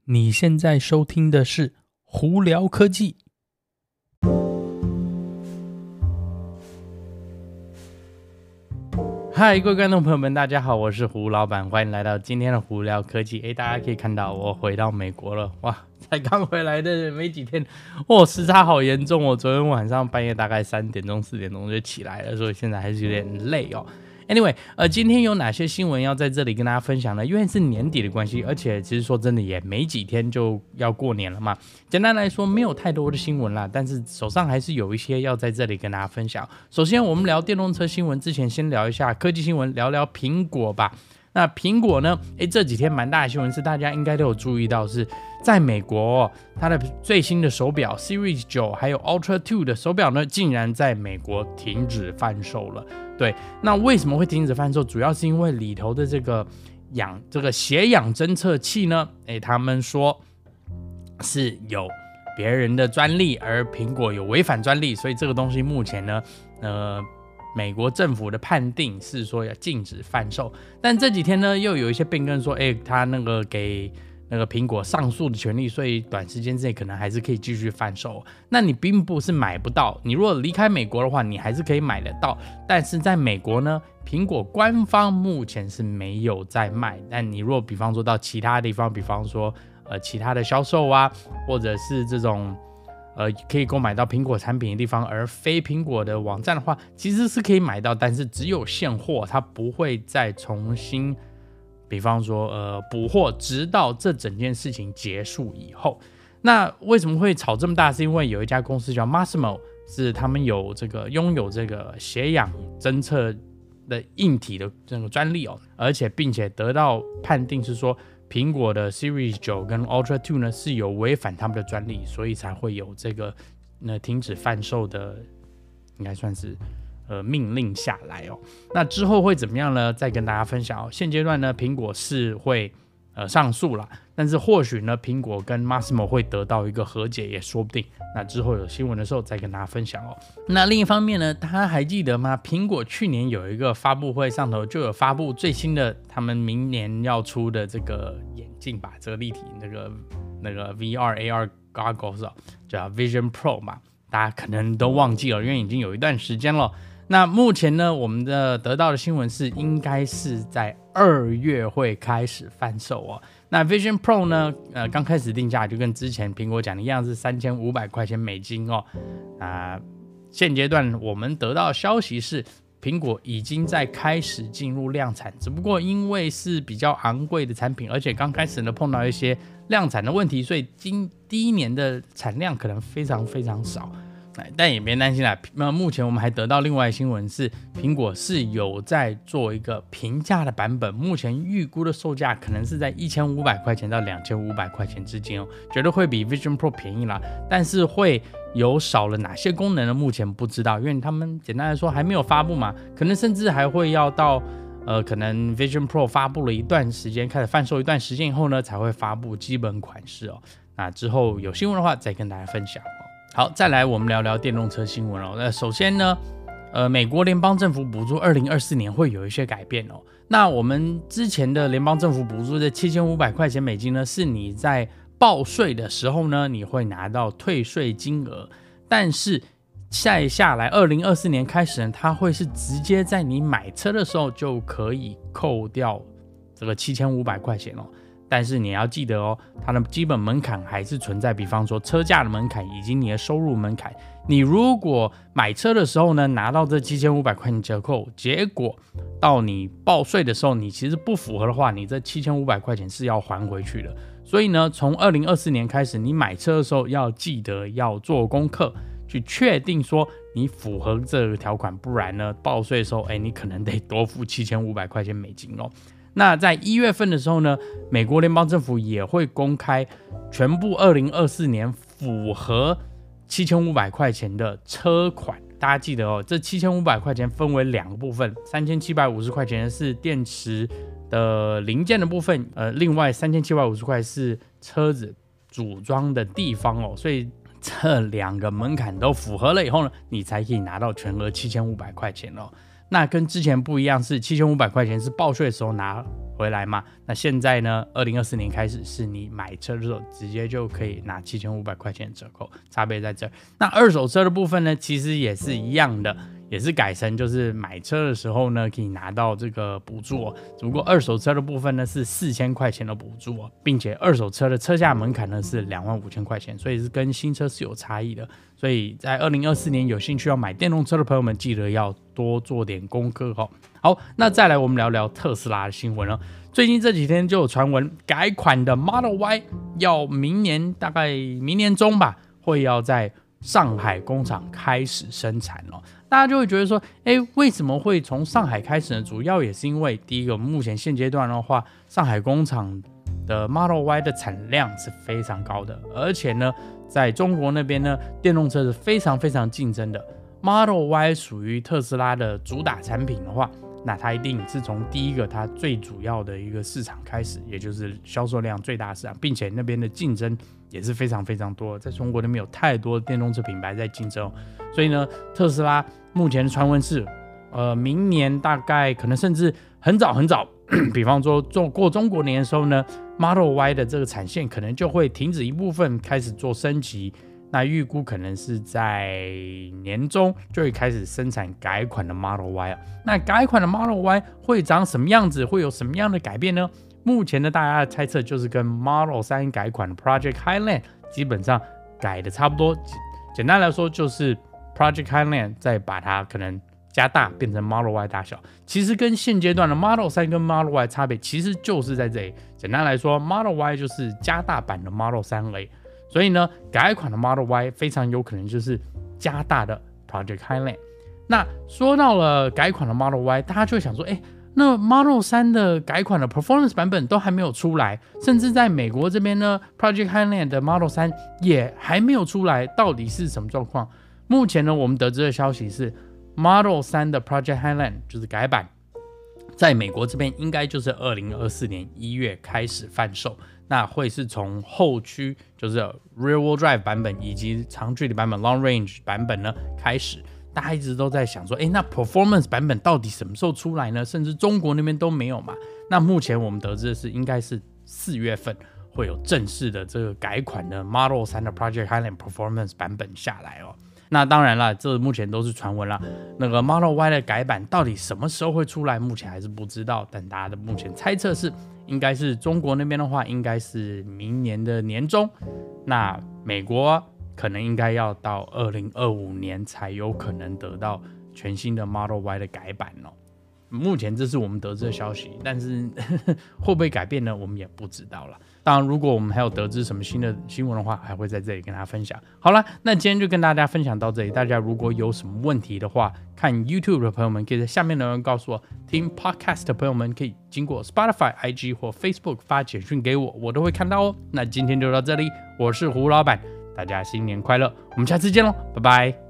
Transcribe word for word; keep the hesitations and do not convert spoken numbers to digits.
你现在收听的是胡聊科技。嗨，各位观众朋友们，大家好，我是胡老板，欢迎来到今天的胡聊科技。诶，大家可以看到我回到美国了，哇，才刚回来的没几天，哦，时差好严重哦。昨天晚上半夜大概三点钟、四点钟就起来了，所以现在还是有点累哦。Anyway， 呃，今天有哪些新闻要在这里跟大家分享呢？因为是年底的关系，而且其实说真的也没几天就要过年了嘛。简单来说，没有太多的新闻啦，但是手上还是有一些要在这里跟大家分享。首先，我们聊电动车新闻之前，先聊一下科技新闻，聊聊苹果吧。那苹果呢？诶，这几天蛮大的新闻是大家应该都有注意到，是在美国、哦、它的最新的手表 Series 九还有 Ultra 二的手表呢，竟然在美国停止贩售了。对，那为什么会停止贩售？主要是因为里头的这个氧这个血氧侦测器呢，诶，他们说是有别人的专利，而苹果有违反专利，所以这个东西目前呢，呃。美国政府的判定是说要禁止贩售，但这几天呢又有一些变更说，哎，他那个给那个苹果上诉的权利，所以短时间之内可能还是可以继续贩售。那你并不是买不到，你如果离开美国的话，你还是可以买得到。但是在美国呢，苹果官方目前是没有在卖。但你如果比方说到其他地方，比方说呃其他的销售啊，或者是这种。呃，可以购买到苹果产品的地方，而非苹果的网站的话，其实是可以买到，但是只有现货，它不会再重新，比方说呃补货，直到这整件事情结束以后。那为什么会吵这么大？是因为有一家公司叫 Masimo， 是他们有这个拥有这个血氧侦测的硬体的这个专利哦，而且并且得到判定是说。苹果的 Series 九跟 Ultra 二呢是有违反他们的专利，所以才会有这个呢停止贩售的，应该算是呃命令下来哦。那之后会怎么样呢？再跟大家分享哦。现阶段呢，苹果是会呃上诉啦，但是或许呢，苹果跟 Masimo 会得到一个和解也说不定。那之后有新闻的时候再跟大家分享哦。那另一方面呢，大家还记得吗？苹果去年有一个发布会上头就有发布最新的他们明年要出的这个眼镜吧，这个立体那个那个 V R A R goggles 哦，叫 Vision Pro 嘛，大家可能都忘记了，因为已经有一段时间了。那目前呢，我们的得到的新闻是，应该是在二月会开始贩售哦。那 Vision Pro 呢，呃，刚开始定价就跟之前苹果讲的一样，是三千五百块钱美金哦。啊、呃，现阶段我们得到的消息是，苹果已经在开始进入量产，只不过因为是比较昂贵的产品，而且刚开始呢碰到一些量产的问题，所以今第一年的产量可能非常非常少。但也别担心啦，那目前我们还得到另外的新闻是，苹果是有在做一个平价的版本，目前预估的售价可能是在一千五百块钱到两千五百块钱之间哦，绝对会比 Vision Pro 便宜啦，但是会有少了哪些功能呢？目前不知道，因为他们简单来说还没有发布嘛，可能甚至还会要到呃，可能 Vision Pro 发布了一段时间，开始贩售一段时间以后呢，才会发布基本款式哦。那之后有新闻的话，再跟大家分享。好，再来我们聊聊电动车新闻哦。那首先呢，呃，美国联邦政府补助二零二四年会有一些改变哦。那我们之前的联邦政府补助的七千五百块钱美金呢，是你在报税的时候呢，你会拿到退税金额，但是再下来二零二四年开始呢，它会是直接在你买车的时候就可以扣掉这个七千五百块钱哦。但是你要记得哦，它的基本门槛还是存在，比方说车价的门槛以及你的收入门槛。你如果买车的时候呢，拿到这七千五百块钱折扣，结果到你报税的时候，你其实不符合的话，你这七千五百块钱是要还回去的。所以呢，从二零二四年开始，你买车的时候要记得要做功课，去确定说你符合这个条款，不然呢，报税的时候，哎，你可能得多付七千五百块钱美金哦。那在一月份的时候呢，美国联邦政府也会公开全部二零二四年符合七千五百块钱的车款。大家记得哦，这七千五百块钱分为两个部分，三千七百五十块钱是电池的零件的部分，呃，另外三千七百五十块是车子组装的地方哦。所以这两个门槛都符合了以后呢，你才可以拿到全额七千五百块钱哦。 那跟之前不一样是七千五百块钱是报税的时候拿回来嘛，那现在呢二零二四年开始是你买车的时候直接就可以拿七千五百块钱的折扣，差别在这儿。那二手车的部分呢其实也是一样的，也是改成就是买车的时候呢可以拿到这个补助哦，只不过二手车的部分呢是四千块钱的补助哦，并且二手车的车价门槛呢是两万五千块钱，所以是跟新车是有差异的。所以在二零二四年有兴趣要买电动车的朋友们，记得要多做点功课哦。好，那再来我们聊聊特斯拉的新闻哦。最近这几天就有传闻，改款的 Model Y 要明年大概明年中吧，会要在上海工厂开始生产哦。大家就会觉得说，哎，为什么会从上海开始呢？主要也是因为第一个，目前现阶段的话，上海工厂的 Model Y 的产量是非常高的，而且呢，在中国那边呢，电动车是非常非常竞争的。Model Y 属于特斯拉的主打产品的话，那它一定是从第一个它最主要的一个市场开始，也就是销售量最大的市场，并且那边的竞争也是非常非常多的，在中国那边有太多的电动车品牌在竞争、哦，所以呢，特斯拉目前的传闻是，呃，明年大概可能甚至很早很早，比方说做过中国年的时候呢 ，Model Y 的这个产线可能就会停止一部分，开始做升级。那预估可能是在年中就会开始生产改款的 Model Y、啊、那改款的 Model Y 会长什么样子，会有什么样的改变呢？目前的大家的猜测就是跟 Model 三改款的 Project Highland 基本上改的差不多，简单来说就是 Project Highland 再把它可能加大变成 Model Y 大小，其实跟现阶段的 Model 三跟 Model Y 差别其实就是在这里。简单来说 Model Y 就是加大版的 Model 三而已，所以呢，改款的 Model Y 非常有可能就是加大的 Project Highland。那说到了改款的 Model Y， 大家就会想说，哎，那 Model 三的改款的 Performance 版本都还没有出来，甚至在美国这边呢 ，Project Highland 的 Model 三也还没有出来，到底是什么状况？目前呢，我们得知的消息是 ，Model 三的 Project Highland 就是改版，在美国这边应该就是二零二四年一月开始贩售。那会是从后驱，就是 Rear Wheel Drive 版本以及长距离版本 Long Range 版本呢开始，大家一直都在想说，哎，那 Performance 版本到底什么时候出来呢？甚至中国那边都没有嘛。那目前我们得知的是，应该是四月份会有正式的这个改款的 Model 三的 Project Highland Performance 版本下来哦。那当然啦，这目前都是传闻啦。那个 Model Y 的改版到底什么时候会出来，目前还是不知道。但大家的目前猜测是，应该是中国那边的话，应该是明年的年中。那美国可能应该要到二零二五年才有可能得到全新的 Model Y 的改版哦。目前这是我们得知的消息，但是呵呵会不会改变呢？我们也不知道了。当然，如果我们还有得知什么新的新闻的话，还会在这里跟大家分享。好了，那今天就跟大家分享到这里。大家如果有什么问题的话，看 YouTube 的朋友们可以在下面留言告诉我；听 Podcast 的朋友们可以经过 Spotify、I G 或 Facebook 发简讯给我，我都会看到哦。那今天就到这里，我是胡老板，大家新年快乐，我们下次见喽，拜拜。